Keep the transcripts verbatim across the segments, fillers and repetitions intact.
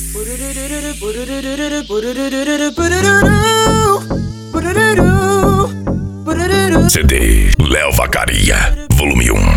C D Léo Vacaria, volume um.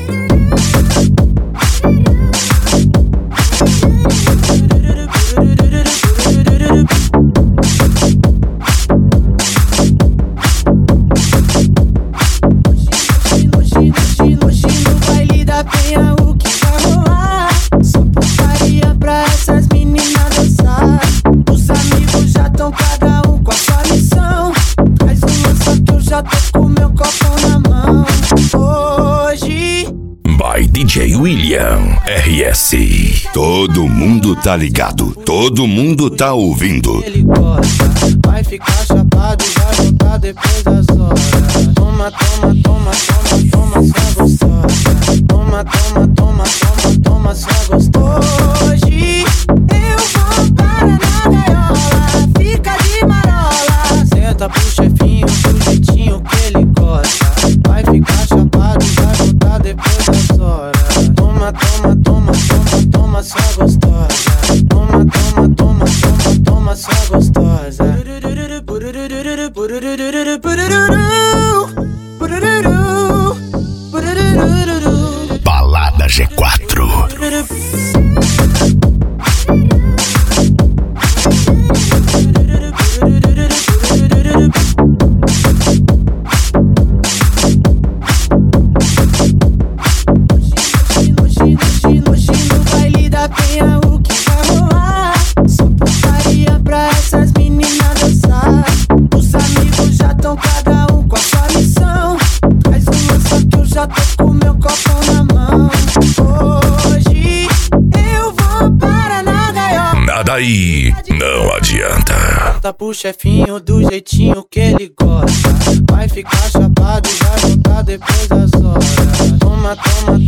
D J William R S. Todo mundo tá ligado, todo mundo tá ouvindo. Ele gosta, vai ficar chapado e vai voltar depois das horas. Toma, toma, toma, toma, toma, só gostosa. Toma, toma, toma, toma, toma, só gostosa. Hoje eu vou para na gaiola, fica de marola. Senta pro chefinho do jeitinho que ele gosta. Vai ficar chapado e vai voltar depois das horas. Toma, toma, toma, toma, toma, só gostosa. Toma, toma, toma, toma, toma, só gostosa. Balada G quatro. Daí não adianta. Tá pro chefinho do jeitinho que ele gosta. Vai ficar chapado e vai voltar depois das horas. Toma, toma,